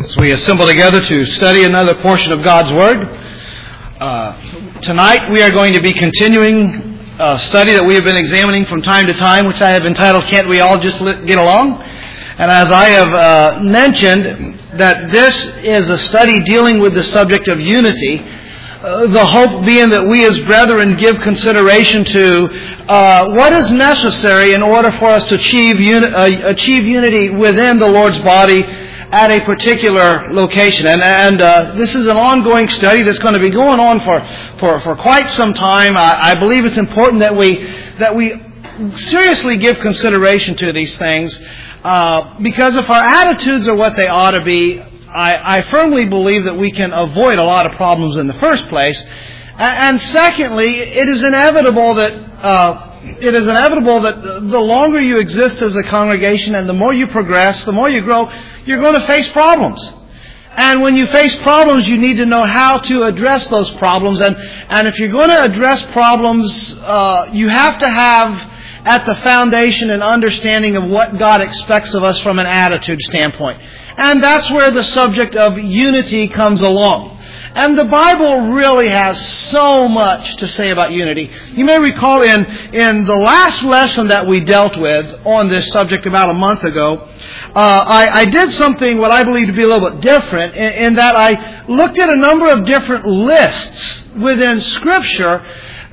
As we assemble together to study another portion of God's Word, tonight we are going to be continuing a study that we have been examining from time to time, which I have entitled, Can't We All Just Get Along? And as I have mentioned, that this is a study dealing with the subject of unity, the hope being that we as brethren give consideration to what is necessary in order for us to achieve unity within the Lord's body at a particular location. And this is an ongoing study that's going to be going on for quite some time. I believe it's important that we seriously give consideration to these things, because if our attitudes are what they ought to be, I firmly believe that we can avoid a lot of problems in the first place. And secondly, it is inevitable that the longer you exist as a congregation and the more you progress, the more you grow, you're going to face problems. And when you face problems, you need to know how to address those problems. And if you're going to address problems, you have to have at the foundation an understanding of what God expects of us from an attitude standpoint. And that's where the subject of unity comes along. And the Bible really has so much to say about unity. You may recall in the last lesson that we dealt with on this subject about a month ago, I did something what I believe to be a little bit different in that I looked at a number of different lists within Scripture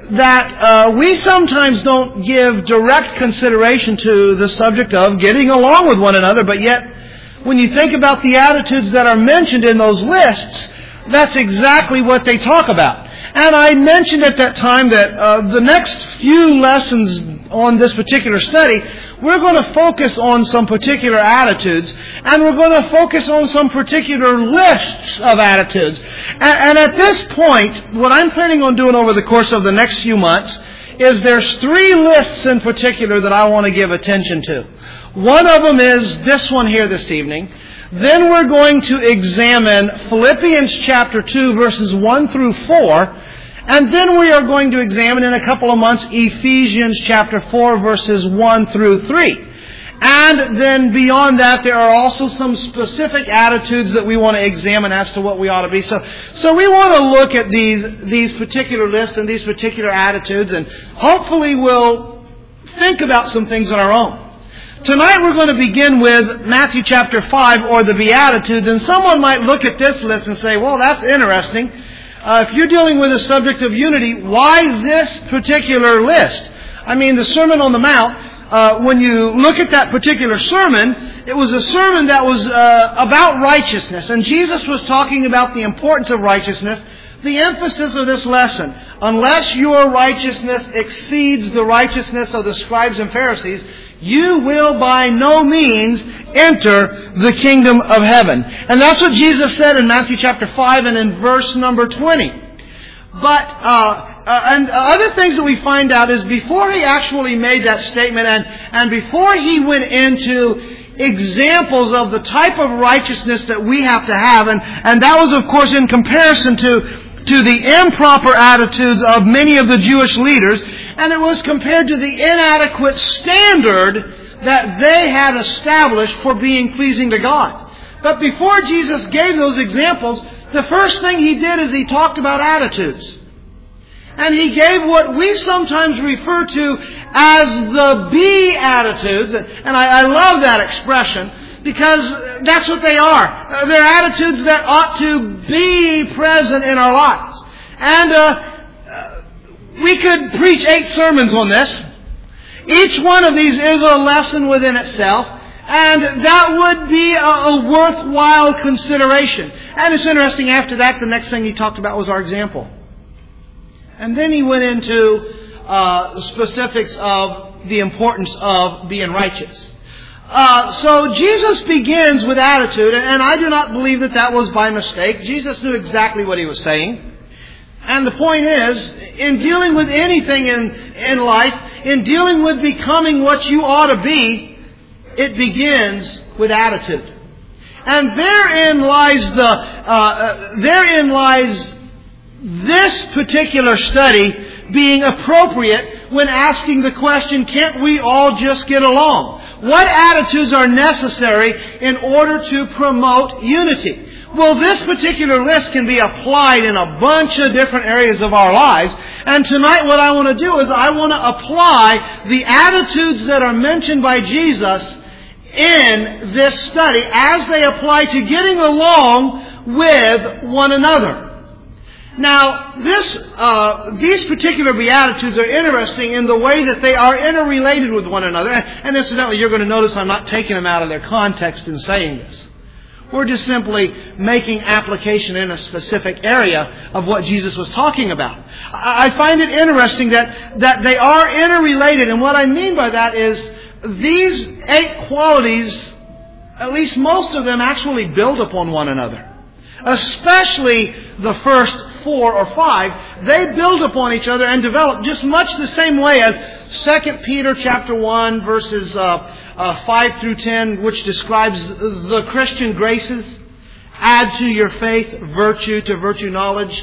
that we sometimes don't give direct consideration to the subject of getting along with one another, but yet when you think about the attitudes that are mentioned in those lists, that's exactly what they talk about. And I mentioned at that time that the next few lessons on this particular study, we're going to focus on some particular attitudes, and we're going to focus on some particular lists of attitudes. And at this point, what I'm planning on doing over the course of the next few months is there's three lists in particular that I want to give attention to. One of them is this one here this evening. Then we're going to examine Philippians chapter 2, verses 1 through 4. And then we are going to examine in a couple of months Ephesians chapter 4, verses 1 through 3. And then beyond that, there are also some specific attitudes that we want to examine as to what we ought to be. So we want to look at these particular lists and these particular attitudes, and hopefully we'll think about some things on our own. Tonight we're going to begin with Matthew chapter 5, or the Beatitudes, and someone might look at this list and say, well, that's interesting. If you're dealing with a subject of unity, why this particular list? I mean, the Sermon on the Mount, when you look at that particular sermon, it was a sermon that was about righteousness, and Jesus was talking about the importance of righteousness. The emphasis of this lesson, unless your righteousness exceeds the righteousness of the scribes and Pharisees, you will by no means enter the kingdom of heaven. And that's what Jesus said in Matthew chapter 5 and in verse number 20. But, and other things that we find out is before he actually made that statement and before he went into examples of the type of righteousness that we have to have, and that was of course in comparison to the improper attitudes of many of the Jewish leaders, and it was compared to the inadequate standard that they had established for being pleasing to God. But before Jesus gave those examples, the first thing he did is he talked about attitudes. And he gave what we sometimes refer to as the Beatitudes, and I love that expression, because that's what they are. They're attitudes that ought to be present in our lives. And we could preach 8 sermons on this. Each one of these is a lesson within itself, and that would be a worthwhile consideration. And it's interesting, after that, the next thing he talked about was our example. And then he went into the specifics of the importance of being righteous. So Jesus begins with attitude, and I do not believe that was by mistake. Jesus knew exactly what he was saying. And the point is, in dealing with anything in life, in dealing with becoming what you ought to be, it begins with attitude. And therein lies this particular study being appropriate when asking the question, can't we all just get along? What attitudes are necessary in order to promote unity? Well, this particular list can be applied in a bunch of different areas of our lives. And tonight what I want to do is I want to apply the attitudes that are mentioned by Jesus in this study as they apply to getting along with one another. Now, these particular Beatitudes are interesting in the way that they are interrelated with one another. And incidentally, you're going to notice I'm not taking them out of their context in saying this. We're just simply making application in a specific area of what Jesus was talking about. I find it interesting that they are interrelated. And what I mean by that is these 8 qualities, at least most of them, actually build upon one another. Especially the first 4 or 5, they build upon each other and develop just much the same way as 2 Peter chapter 1 verses 5 through 10, which describes the Christian graces. Add to your faith virtue, to virtue knowledge,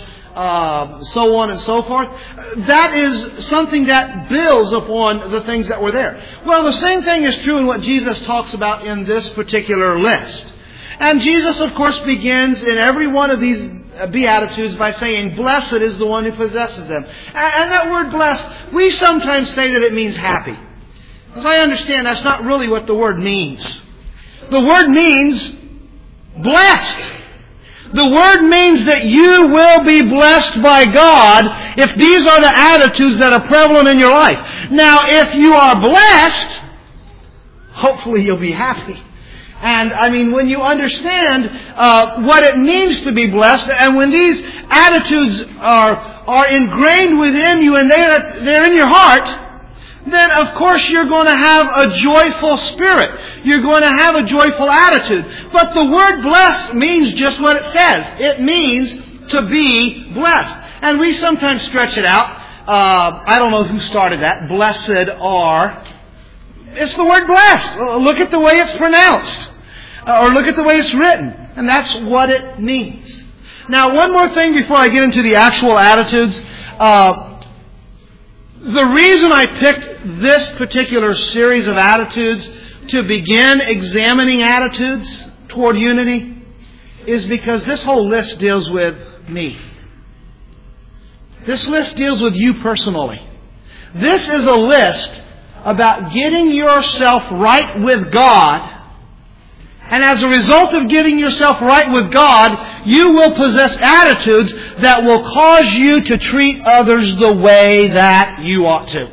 so on and so forth. That is something that builds upon the things that were there. Well, the same thing is true in what Jesus talks about in this particular list. And Jesus, of course, begins in every one of these Beatitudes by saying, blessed is the one who possesses them. And that word blessed, we sometimes say that it means happy. As I understand, that's not really what the word means. The word means blessed. The word means that you will be blessed by God if these are the attitudes that are prevalent in your life. Now, if you are blessed, hopefully you'll be happy. And I mean, when you understand what it means to be blessed, and when these attitudes are ingrained within you and they're in your heart, then of course you're going to have a joyful spirit. You're going to have a joyful attitude. But the word blessed means just what it says. It means to be blessed. And we sometimes stretch it out. I don't know who started that. Blessed are. It's the word blessed. Look at the way it's pronounced. Or look at the way it's written. And that's what it means. Now, one more thing before I get into the actual attitudes. The reason I picked this particular series of attitudes to begin examining attitudes toward unity is because this whole list deals with me. This list deals with you personally. This is a list about getting yourself right with God. And as a result of getting yourself right with God, you will possess attitudes that will cause you to treat others the way that you ought to.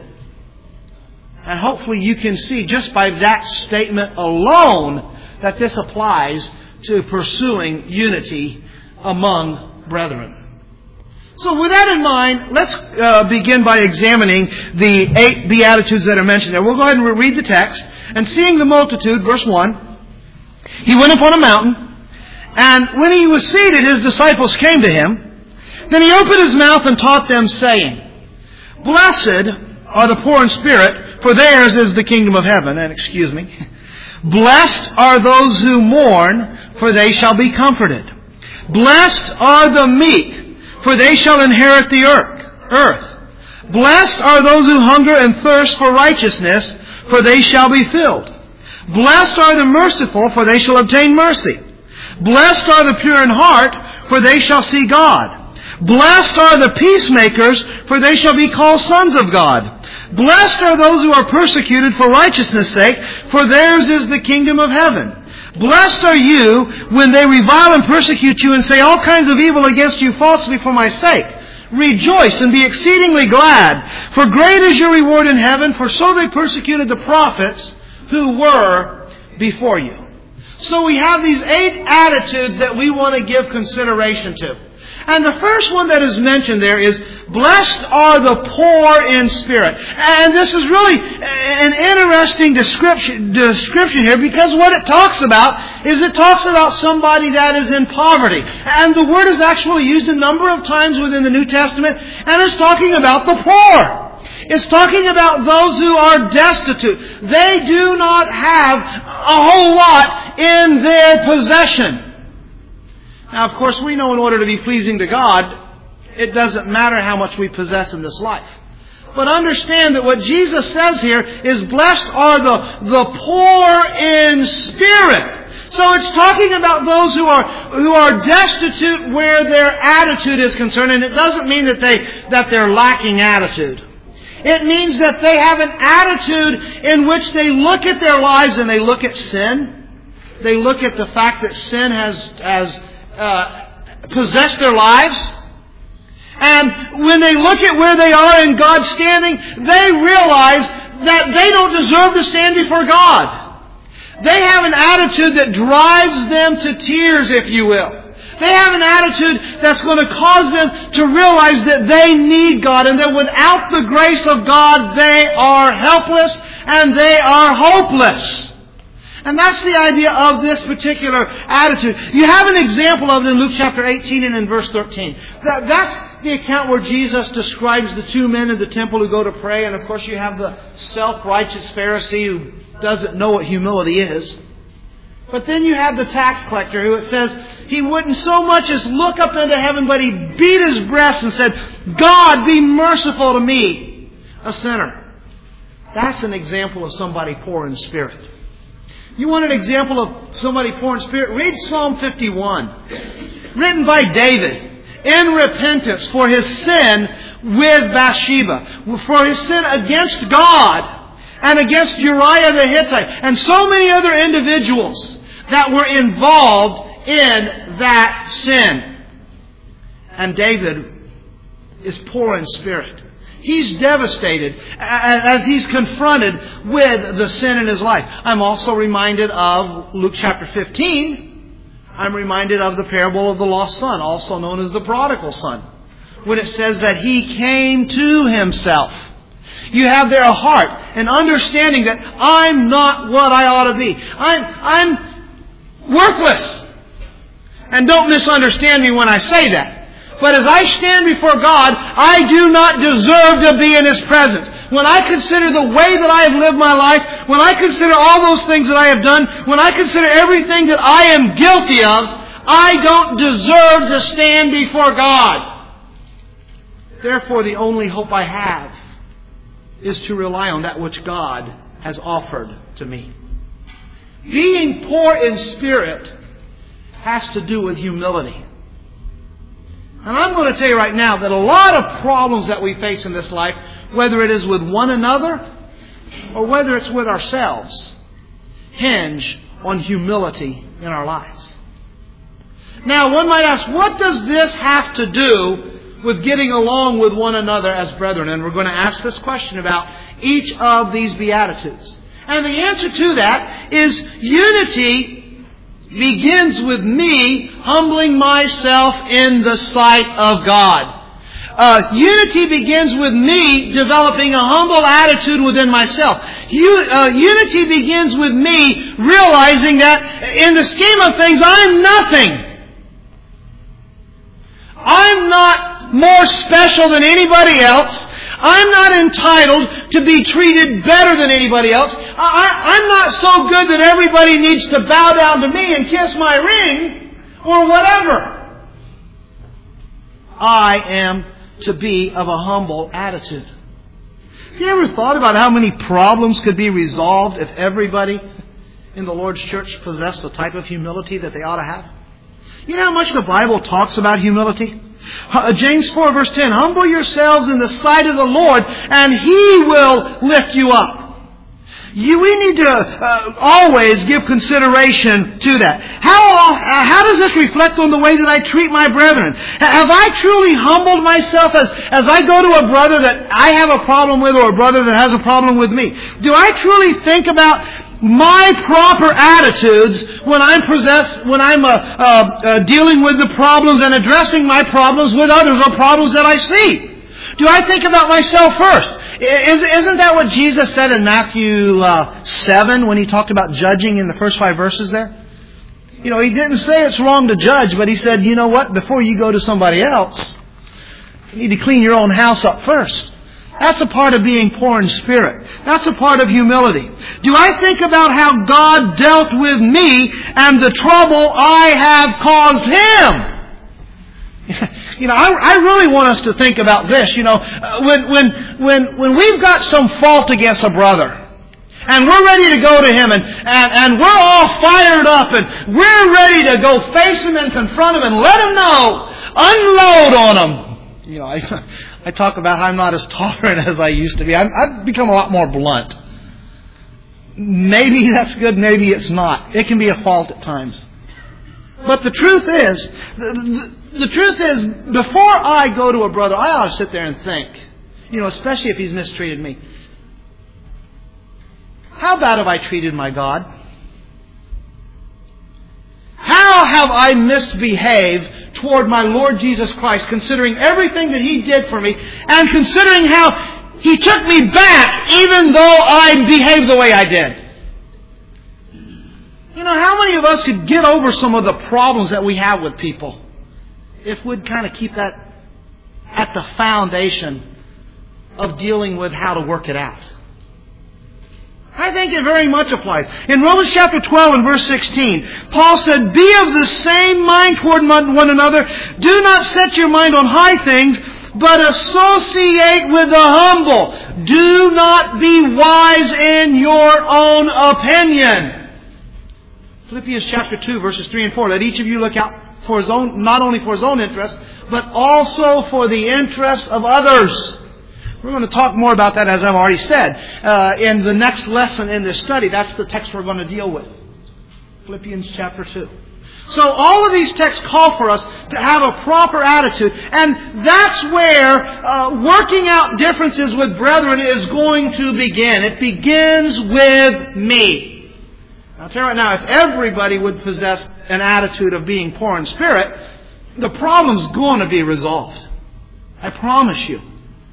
And hopefully you can see just by that statement alone that this applies to pursuing unity among brethren. So with that in mind, let's begin by examining the 8 Beatitudes that are mentioned there. We'll go ahead and read the text. And seeing the multitude, verse 1, he went upon a mountain, and when he was seated, his disciples came to him. Then he opened his mouth and taught them, saying, Blessed are the poor in spirit, for theirs is the kingdom of heaven. And Blessed are those who mourn, for they shall be comforted. Blessed are the meek, for they shall inherit the earth. Blessed are those who hunger and thirst for righteousness, for they shall be filled. Blessed are the merciful, for they shall obtain mercy. Blessed are the pure in heart, for they shall see God. Blessed are the peacemakers, for they shall be called sons of God. Blessed are those who are persecuted for righteousness' sake, for theirs is the kingdom of heaven. Blessed are you when they revile and persecute you and say all kinds of evil against you falsely for my sake. Rejoice and be exceedingly glad, for great is your reward in heaven, for so they persecuted the prophets who were before you. So we have these 8 attitudes that we want to give consideration to. And the first one that is mentioned there is, blessed are the poor in spirit. And this is really an interesting description here, because what it talks about is it talks about somebody that is in poverty. And the word is actually used a number of times within the New Testament, and it's talking about the poor. It's talking about those who are destitute. They do not have a whole lot in their possession. Now, of course, we know in order to be pleasing to God, it doesn't matter how much we possess in this life. But understand that what Jesus says here is blessed are the poor in spirit. So it's talking about those who are destitute where their attitude is concerned, and it doesn't mean that they're lacking attitude. It means that they have an attitude in which they look at their lives and they look at sin. They look at the fact that sin has possessed their lives. And when they look at where they are in God's standing, they realize that they don't deserve to stand before God. They have an attitude that drives them to tears, if you will. They have an attitude that's going to cause them to realize that they need God and that without the grace of God, they are helpless and they are hopeless. And that's the idea of this particular attitude. You have an example of it in Luke chapter 18 and in verse 13. That's the account where Jesus describes the two men in the temple who go to pray. And of course you have the self-righteous Pharisee who doesn't know what humility is. But then you have the tax collector who, it says, he wouldn't so much as look up into heaven, but he beat his breast and said, God, be merciful to me, a sinner. That's an example of somebody poor in spirit. You want an example of somebody poor in spirit? Read Psalm 51, written by David in repentance for his sin with Bathsheba, for his sin against God and against Uriah the Hittite, and so many other individuals that were involved in that sin. And David is poor in spirit. He's devastated as he's confronted with the sin in his life. I'm also reminded of Luke chapter 15. I'm reminded of the parable of the lost son, also known as the prodigal son, when it says that he came to himself. You have there a heart, an understanding that I'm not what I ought to be. I'm worthless. And don't misunderstand me when I say that. But as I stand before God, I do not deserve to be in His presence. When I consider the way that I have lived my life, when I consider all those things that I have done, when I consider everything that I am guilty of, I don't deserve to stand before God. Therefore, the only hope I have is to rely on that which God has offered to me. Being poor in spirit has to do with humility. And I'm going to tell you right now that a lot of problems that we face in this life, whether it is with one another or whether it's with ourselves, hinge on humility in our lives. Now, one might ask, what does this have to do with getting along with one another as brethren? And we're going to ask this question about each of these Beatitudes. And the answer to that is unity begins with me humbling myself in the sight of God. Unity begins with me developing a humble attitude within myself. Unity begins with me realizing that in the scheme of things, I'm nothing. I'm not more special than anybody else. I'm not entitled to be treated better than anybody else. I'm not so good that everybody needs to bow down to me and kiss my ring or whatever. I am to be of a humble attitude. Have you ever thought about how many problems could be resolved if everybody in the Lord's church possessed the type of humility that they ought to have? You know how much the Bible talks about humility? James 4 verse 10, humble yourselves in the sight of the Lord and He will lift you up. We need to always give consideration to that. How does this reflect on the way that I treat my brethren? Have I truly humbled myself as I go to a brother that I have a problem with or a brother that has a problem with me? Do I truly think about my proper attitudes when I'm dealing with the problems and addressing my problems with others or problems that I see? Do I think about myself first? Isn't that what Jesus said in Matthew 7 when He talked about judging in the first 5 verses there? You know, He didn't say it's wrong to judge, but He said, you know what, before you go to somebody else, you need to clean your own house up first. That's a part of being poor in spirit. That's a part of humility. Do I think about how God dealt with me and the trouble I have caused Him? I really want us to think about this. When we've got some fault against a brother, and we're ready to go to him, and we're all fired up, and we're ready to go face him and confront him and let him know, unload on him. I talk about how I'm not as tolerant as I used to be. I've become a lot more blunt. Maybe that's good, maybe it's not. It can be a fault at times. But the truth is, before I go to a brother, I ought to sit there and think, especially if he's mistreated me. How bad have I treated my God? How have I misbehaved toward my Lord Jesus Christ, considering everything that He did for me, and considering how He took me back even though I behaved the way I did? How many of us could get over some of the problems that we have with people if we'd kind of keep that at the foundation of dealing with how to work it out? I think it very much applies. In Romans chapter 12 and verse 16, Paul said, "Be of the same mind toward one another. Do not set your mind on high things, but associate with the humble. Do not be wise in your own opinion." Philippians chapter 2 verses 3 and 4. Let each of you look out for his own, not only for his own interest, but also for the interest of others. We're going to talk more about that, as I've already said, in the next lesson in this study. That's the text we're going to deal with. Philippians chapter 2. So all of these texts call for us to have a proper attitude. And that's where working out differences with brethren is going to begin. It begins with me. I'll tell you right now, if everybody would possess an attitude of being poor in spirit, the problem's going to be resolved. I promise you.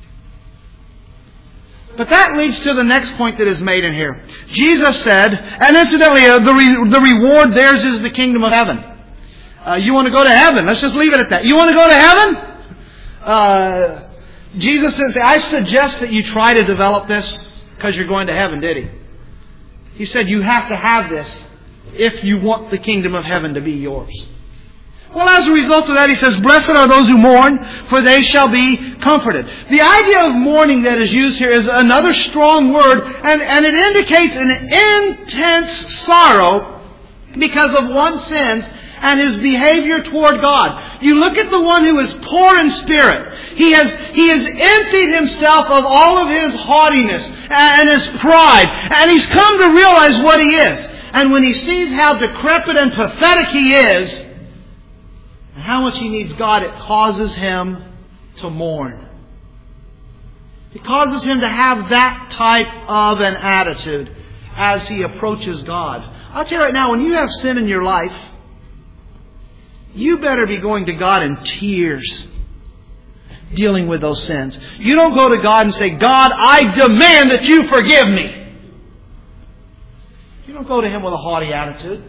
But that leads to the next point that is made in here. Jesus said, and incidentally, the reward theirs is the kingdom of heaven. You want to go to heaven? Let's just leave it at that. You want to go to heaven? Jesus didn't say, "I suggest that you try to develop this because you're going to heaven," did He? He said, you have to have this if you want the kingdom of heaven to be yours. Well, as a result of that, He says, "Blessed are those who mourn, for they shall be comforted." The idea of mourning that is used here is another strong word, and it indicates an intense sorrow because of one's sins and his behavior toward God. You look at the one who is poor in spirit. He has emptied himself of all of his haughtiness and his pride, and he's come to realize what he is. And when he sees how decrepit and pathetic he is, and how much he needs God, it causes him to mourn. It causes him to have that type of an attitude as he approaches God. I'll tell you right now, when you have sin in your life, you better be going to God in tears, dealing with those sins. You don't go to God and say, "God, I demand that you forgive me." You don't go to Him with a haughty attitude.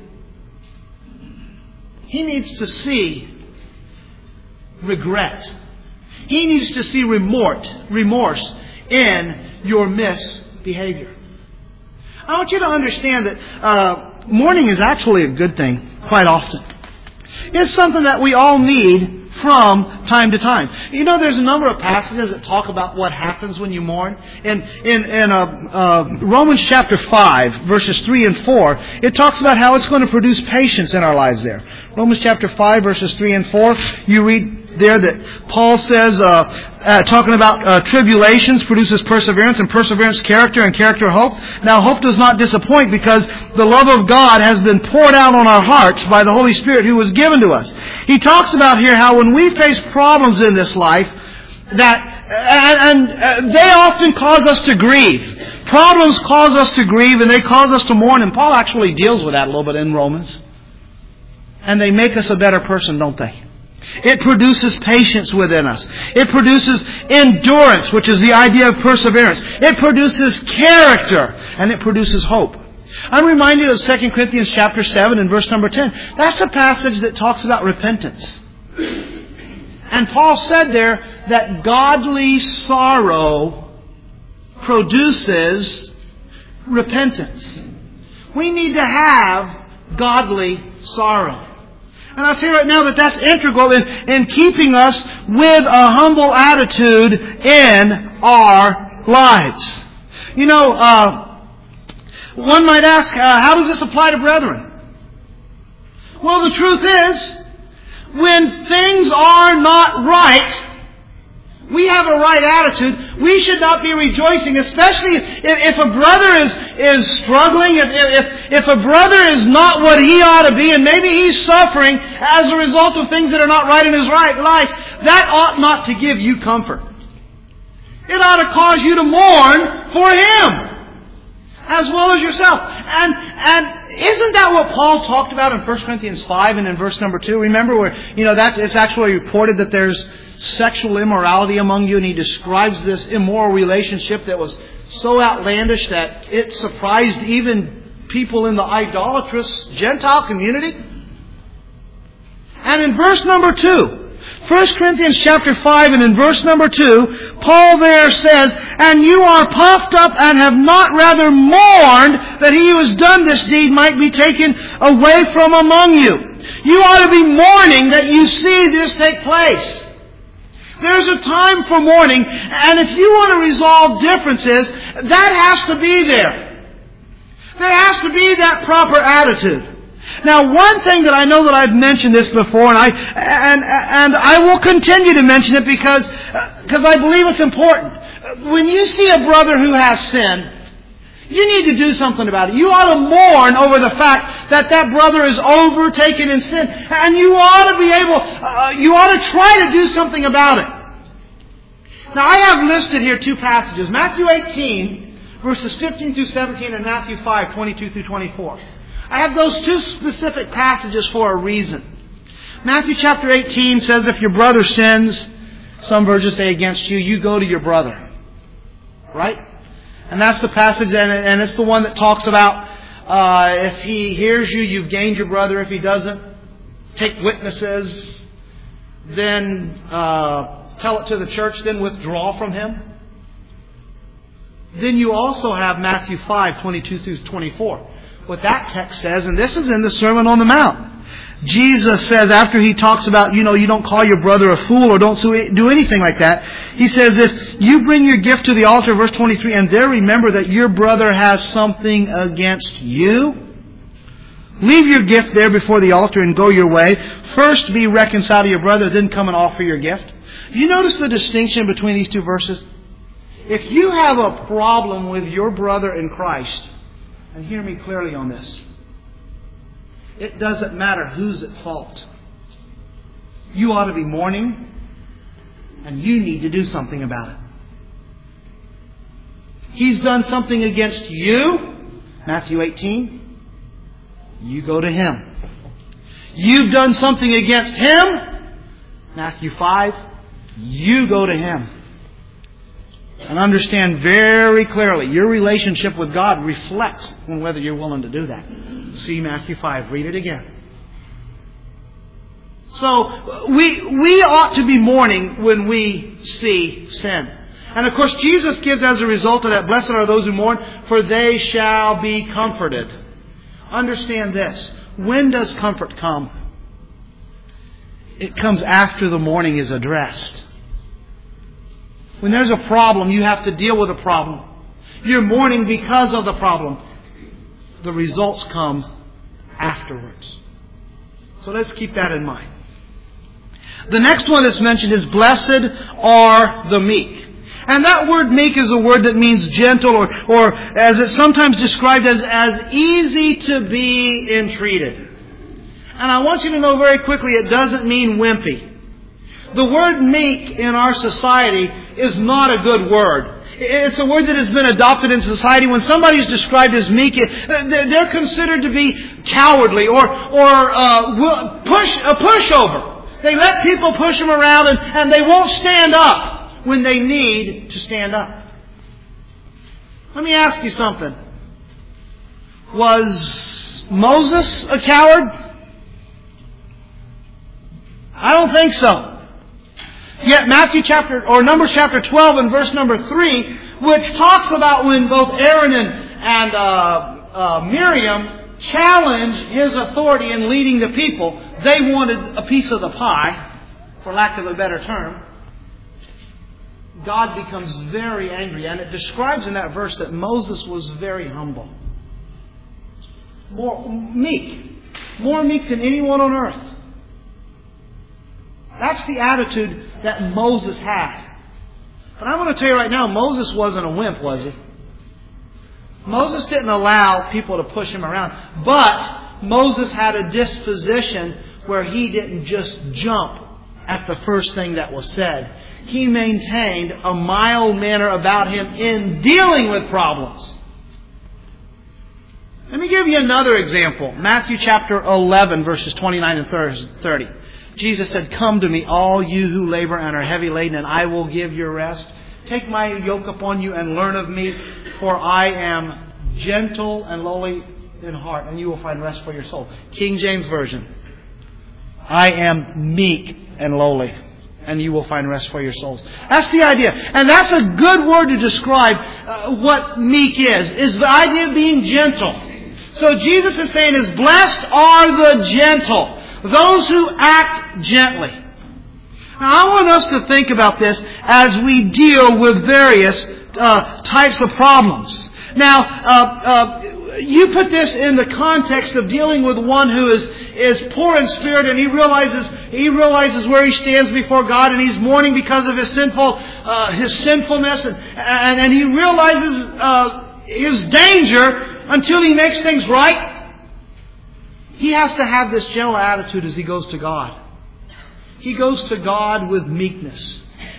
He needs to see regret. He needs to see remorse in your misbehavior. I want you to understand that mourning is actually a good thing quite often. It's something that we all need from time to time. There's a number of passages that talk about what happens when you mourn. In Romans chapter 5, verses 3 and 4, it talks about how it's going to produce patience in our lives there. Romans chapter 5, verses 3 and 4, you read there that Paul says, talking about tribulations produces perseverance, and perseverance character, and character hope. Now hope does not disappoint, because the love of God has been poured out on our hearts by the Holy Spirit who was given to us. He talks about here how when we face problems in this life, that they often cause us to grieve. Problems cause us to grieve, and they cause us to mourn, and Paul actually deals with that a little bit in Romans. And they make us a better person, don't they? It produces patience within us. It produces endurance, which is the idea of perseverance. It produces character, and it produces hope. I'm reminded of 2 Corinthians chapter 7 and verse number 10. That's a passage that talks about repentance. And Paul said there that godly sorrow produces repentance. We need to have godly sorrow. And I'll tell you right now that that's integral in keeping us with a humble attitude in our lives. You know, one might ask, how does this apply to brethren? Well, the truth is, when things are not right, we have a right attitude. We should not be rejoicing, especially if a brother is struggling, if a brother is not what he ought to be, and maybe he's suffering as a result of things that are not right in his life. That ought not to give you comfort. It ought to cause you to mourn for him as well as yourself. And isn't that what Paul talked about in 1 Corinthians 5 and in verse number 2? Remember where, it's actually reported that there's sexual immorality among you, and he describes this immoral relationship that was so outlandish that it surprised even people in the idolatrous Gentile community. And in verse number 2, 1 Corinthians chapter 5 and in verse number 2, Paul there says, "And you are puffed up and have not rather mourned that he who has done this deed might be taken away from among you." You ought to be mourning that you see this take place. There's a time for mourning, and if you want to resolve differences, that has to be there. There has to be that proper attitude. Now, one thing that I know that I've mentioned this before, and I will continue to mention it because I believe it's important. When you see a brother who has sinned, you need to do something about it. You ought to mourn over the fact that brother is overtaken in sin, and you ought to try to do something about it. Now, I have listed here two passages: Matthew 18, verses 15 through 17, and Matthew 5, 22 through 24. I have those two specific passages for a reason. Matthew chapter 18 says if your brother sins, some versions say against you, you go to your brother. Right? And that's the passage, and it's the one that talks about if he hears you, you've gained your brother. If he doesn't, take witnesses, then tell it to the church, then withdraw from him. Then you also have Matthew 5, 22 through 24. What that text says, and this is in the Sermon on the Mount. Jesus says, after he talks about, you don't call your brother a fool or don't do anything like that. He says, if you bring your gift to the altar, verse 23, and there remember that your brother has something against you, leave your gift there before the altar and go your way. First be reconciled to your brother, then come and offer your gift. You notice the distinction between these two verses? If you have a problem with your brother in Christ, and hear me clearly on this, it doesn't matter who's at fault. You ought to be mourning, and you need to do something about it. He's done something against you, Matthew 18, you go to him. You've done something against him, Matthew 5, you go to him. And understand very clearly, your relationship with God reflects on whether you're willing to do that. See Matthew 5. Read it again. So, we ought to be mourning when we see sin. And of course, Jesus gives as a result of that, blessed are those who mourn, for they shall be comforted. Understand this. When does comfort come? It comes after the mourning is addressed. When there's a problem, you have to deal with a problem. You're mourning because of the problem. The results come afterwards. So let's keep that in mind. The next one that's mentioned is blessed are the meek. And that word meek is a word that means gentle, or as it's sometimes described as easy to be entreated. And I want you to know very quickly, it doesn't mean wimpy. The word meek in our society is not a good word. It's a word that has been adopted in society. When somebody is described as meek, they're considered to be cowardly or a pushover. They let people push them around and they won't stand up when they need to stand up. Let me ask you something. Was Moses a coward? I don't think so. Yet Numbers chapter 12 and verse number 3, which talks about when both Aaron and Miriam challenge his authority in leading the people, they wanted a piece of the pie, for lack of a better term, God becomes very angry. And it describes in that verse that Moses was very humble. More meek than anyone on earth. That's the attitude that Moses had. But I want to tell you right now, Moses wasn't a wimp, was he? Moses didn't allow people to push him around. But Moses had a disposition where he didn't just jump at the first thing that was said. He maintained a mild manner about him in dealing with problems. Let me give you another example. Matthew chapter 11, verses 29 and 30. Jesus said, "Come to me, all you who labor and are heavy laden, and I will give you rest. Take my yoke upon you and learn of me, for I am gentle and lowly in heart, and you will find rest for your soul." King James Version. I am meek and lowly, and you will find rest for your souls. That's the idea. And that's a good word to describe what meek is the idea of being gentle. So Jesus is saying, is blessed are the gentle, those who act gently. Now I want us to think about this as we deal with various types of problems. Now, you put this in the context of dealing with one who is poor in spirit, and he realizes where he stands before God, and he's mourning because of his sinfulness, and he realizes his danger until he makes things right. He has to have this gentle attitude as he goes to God. He goes to God with meekness.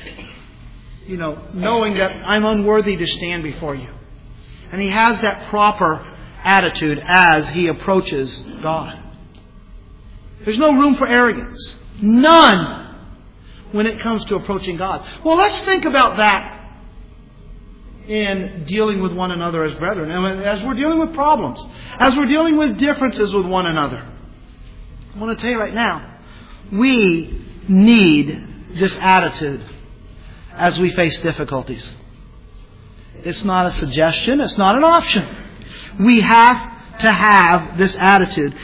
Knowing that I'm unworthy to stand before you. And he has that proper attitude as he approaches God. There's no room for arrogance. None when it comes to approaching God. Well, let's think about that in dealing with one another as brethren. And as we're dealing with problems, as we're dealing with differences with one another. I want to tell you right now, we need this attitude as we face difficulties. It's not a suggestion. It's not an option. We have to have this attitude.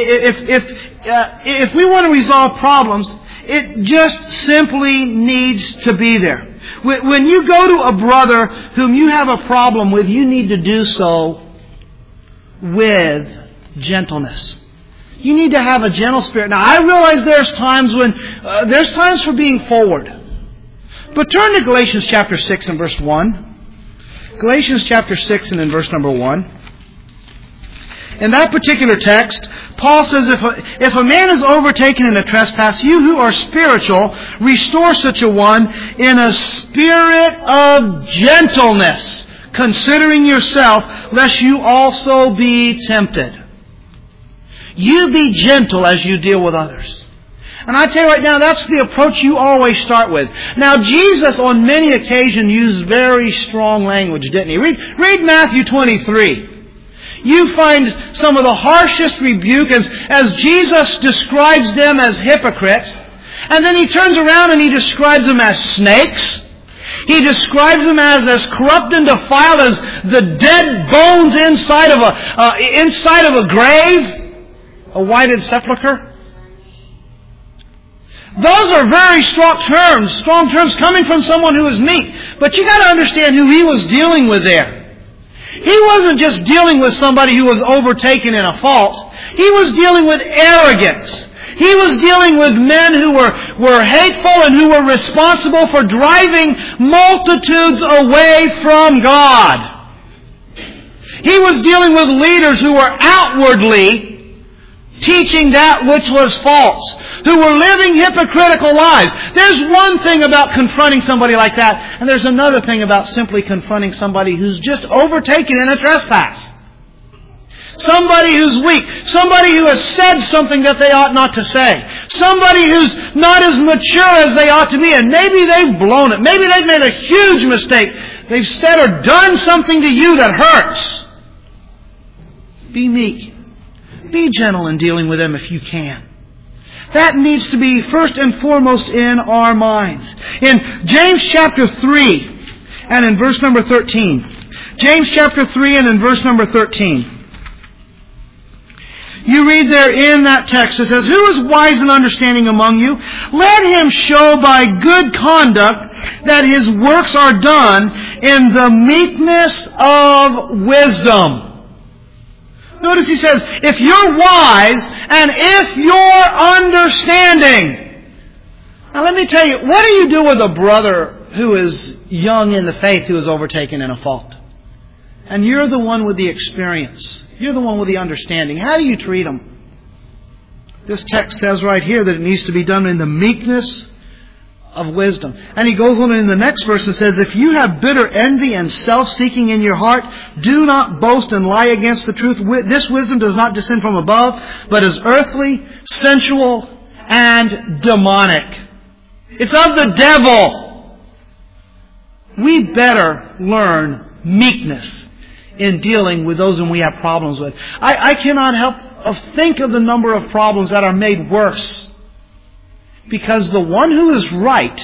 If we want to resolve problems, it just simply needs to be there. When you go to a brother whom you have a problem with, you need to do so with gentleness. You need to have a gentle spirit. Now, I realize there's times for being forward. But turn to Galatians chapter 6 and verse 1. Galatians chapter 6 and in verse number 1. In that particular text, Paul says, if a man is overtaken in a trespass, you who are spiritual, restore such a one in a spirit of gentleness, considering yourself, lest you also be tempted. You be gentle as you deal with others. And I tell you right now, that's the approach you always start with. Now, Jesus on many occasions used very strong language, didn't he? Read Matthew 23. You find some of the harshest rebuke as Jesus describes them as hypocrites. And then he turns around and he describes them as snakes. He describes them as corrupt and defiled as the dead bones inside of a grave, a whited sepulcher. Those are very strong terms coming from someone who is meek. But you got to understand who he was dealing with there. He wasn't just dealing with somebody who was overtaken in a fault. He was dealing with arrogance. He was dealing with men who were hateful and who were responsible for driving multitudes away from God. He was dealing with leaders who were outwardly teaching that which was false, who were living hypocritical lives. There's one thing about confronting somebody like that, and there's another thing about simply confronting somebody who's just overtaken in a trespass. Somebody who's weak. Somebody who has said something that they ought not to say. Somebody who's not as mature as they ought to be, and maybe they've blown it. Maybe they've made a huge mistake. They've said or done something to you that hurts. Be meek. Be gentle in dealing with them if you can. That needs to be first and foremost in our minds. In James chapter 3 and in verse number 13. James chapter 3 and in verse number 13. You read there in that text, it says, "Who is wise and understanding among you? Let him show by good conduct that his works are done in the meekness of wisdom." Notice he says, if you're wise and if you're understanding. Now let me tell you, what do you do with a brother who is young in the faith who is overtaken in a fault? And you're the one with the experience. You're the one with the understanding. How do you treat him? This text says right here that it needs to be done in the meekness of wisdom. And he goes on in the next verse and says, "If you have bitter envy and self-seeking in your heart, do not boast and lie against the truth. This wisdom does not descend from above, but is earthly, sensual, and demonic." It's of the devil. We better learn meekness in dealing with those whom we have problems with. I cannot help but think of the number of problems that are made worse because the one who is right,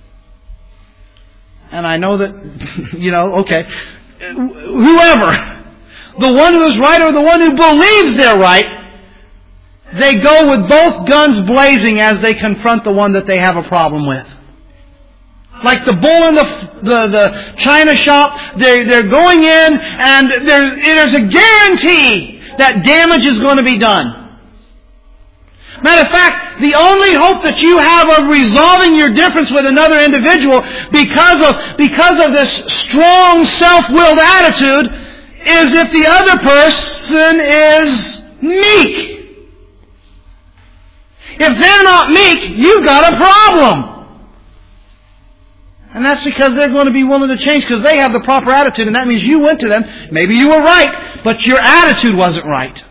and I know that, whoever, the one who is right or the one who believes they're right, they go with both guns blazing as they confront the one that they have a problem with. Like the bull in the china shop, they're going in and there's a guarantee that damage is going to be done. Matter of fact, the only hope that you have of resolving your difference with another individual because of this strong self-willed attitude is if the other person is meek. If they're not meek, you've got a problem. And that's because they're going to be willing to change because they have the proper attitude. And that means you went to them. Maybe you were right, but your attitude wasn't right.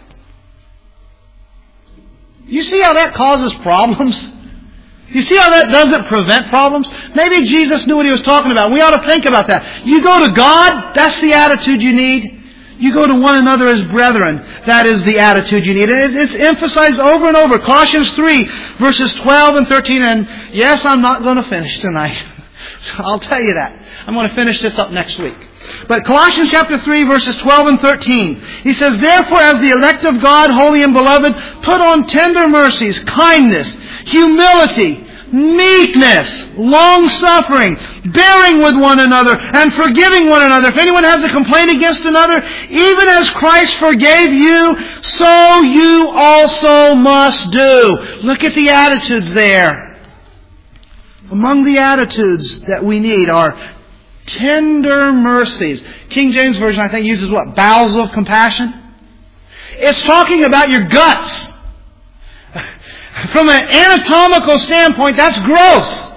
You see how that causes problems? You see how that doesn't prevent problems? Maybe Jesus knew what He was talking about. We ought to think about that. You go to God, that's the attitude you need. You go to one another as brethren, that is the attitude you need. And it's emphasized over and over. Colossians 3, verses 12 and 13. And yes, I'm not going to finish tonight. I'll tell you that. I'm going to finish this up next week. But Colossians chapter 3, verses 12 and 13. He says, "Therefore, as the elect of God, holy and beloved, put on tender mercies, kindness, humility, meekness, long-suffering, bearing with one another, and forgiving one another. If anyone has a complaint against another, even as Christ forgave you, so you also must do." Look at the attitudes there. Among the attitudes that we need are tender mercies. King James Version, I think, uses what? Bowels of compassion. It's talking about your guts. From an anatomical standpoint, that's gross.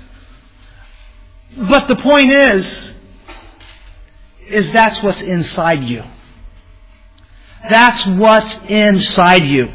But the point is that's what's inside you. That's what's inside you.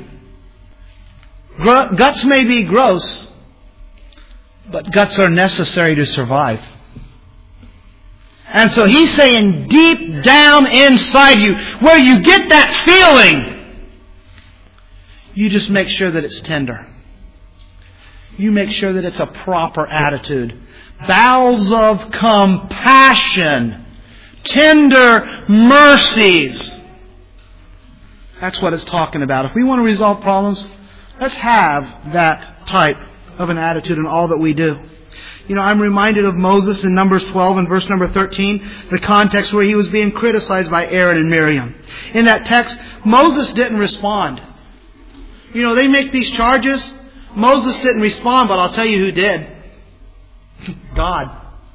Guts may be gross, but guts are necessary to survive. And so He's saying deep down inside you, where you get that feeling, you just make sure that it's tender. You make sure that it's a proper attitude. Bowels of compassion. Tender mercies. That's what it's talking about. If we want to resolve problems, let's have that type of an attitude in all that we do. I'm reminded of Moses in Numbers 12 and verse number 13, the context where he was being criticized by Aaron and Miriam. In that text, Moses didn't respond. They make these charges. Moses didn't respond, but I'll tell you who did. God.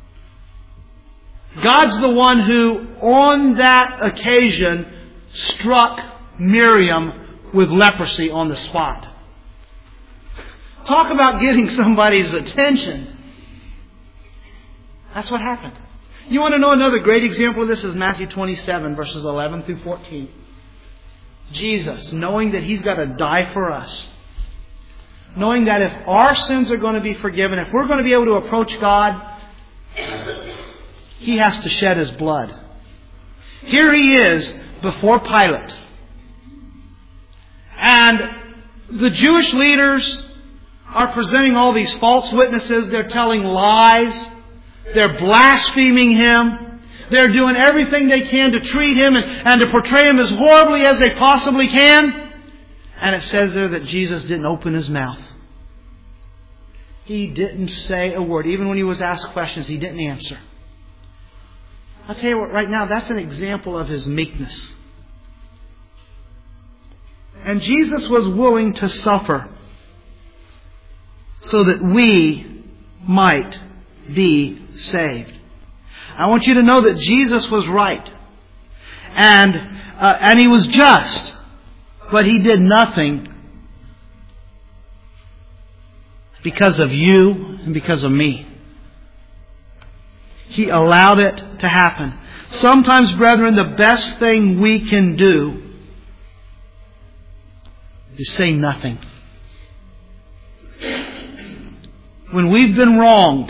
God's the one who, on that occasion, struck Miriam with leprosy on the spot. Talk about getting somebody's attention. That's what happened. You want to know another great example of this is Matthew 27, verses 11 through 14. Jesus, knowing that He's got to die for us, knowing that if our sins are going to be forgiven, if we're going to be able to approach God, He has to shed His blood. Here He is before Pilate. And the Jewish leaders are presenting all these false witnesses. They're telling lies. They're blaspheming Him. They're doing everything they can to treat Him and to portray Him as horribly as they possibly can. And it says there that Jesus didn't open His mouth. He didn't say a word. Even when He was asked questions, He didn't answer. I'll tell you what, right now, that's an example of His meekness. And Jesus was willing to suffer so that we might be saved. I want you to know that Jesus was right. And He was just. But He did nothing because of you and because of me. He allowed it to happen. Sometimes, brethren, the best thing we can do is say nothing. When we've been wronged,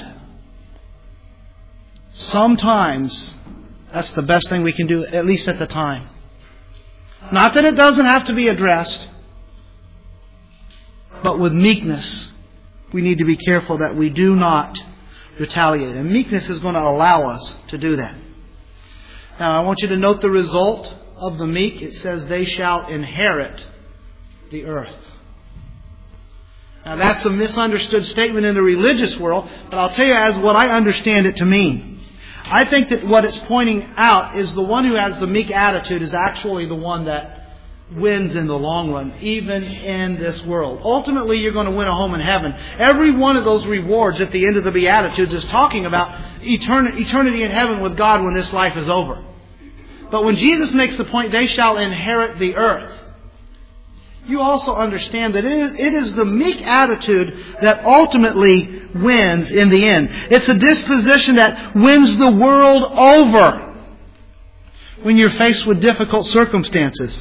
sometimes that's the best thing we can do, at least at the time. Not that it doesn't have to be addressed, but with meekness, we need to be careful that we do not retaliate. And meekness is going to allow us to do that. Now, I want you to note the result of the meek. It says, they shall inherit the earth. Now, that's a misunderstood statement in the religious world, but I'll tell you as what I understand it to mean. I think that what it's pointing out is the one who has the meek attitude is actually the one that wins in the long run, even in this world. Ultimately, you're going to win a home in heaven. Every one of those rewards at the end of the Beatitudes is talking about eternity in heaven with God when this life is over. But when Jesus makes the point, they shall inherit the earth, you also understand that it is the meek attitude that ultimately wins in the end. It's a disposition that wins the world over when you're faced with difficult circumstances.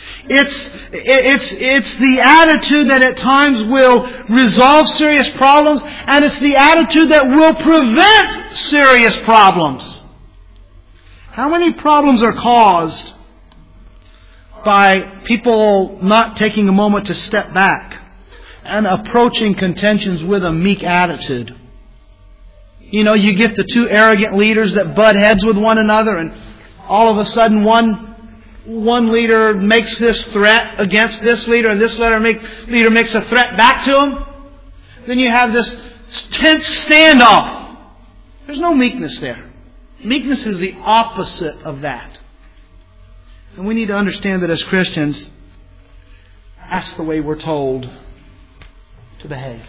It's the attitude that at times will resolve serious problems, and it's the attitude that will prevent serious problems. How many problems are caused by people not taking a moment to step back and approaching contentions with a meek attitude? You know, you get the two arrogant leaders that butt heads with one another, and all of a sudden one leader makes this threat against this leader, and this leader makes a threat back to him. Then you have this tense standoff. There's no meekness there. Meekness is the opposite of that. And we need to understand that as Christians, that's the way we're told to behave.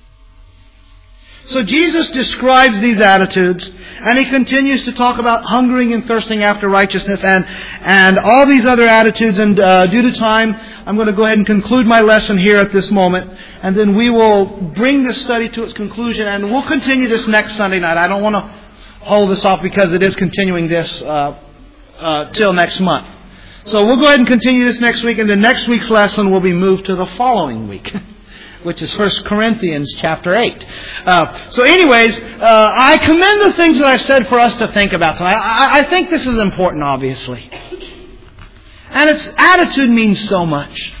So Jesus describes these attitudes, and He continues to talk about hungering and thirsting after righteousness and all these other attitudes. And due to time, I'm going to go ahead and conclude my lesson here at this moment, and then we will bring this study to its conclusion, and we'll continue this next Sunday night. I don't want to hold this off because it is continuing this till next month. So we'll go ahead and continue this next week, and the next week's lesson will be moved to the following week, which is 1 Corinthians chapter 8. So anyways, I commend the things that I said for us to think about tonight. I think this is important, obviously. And its attitude means so much.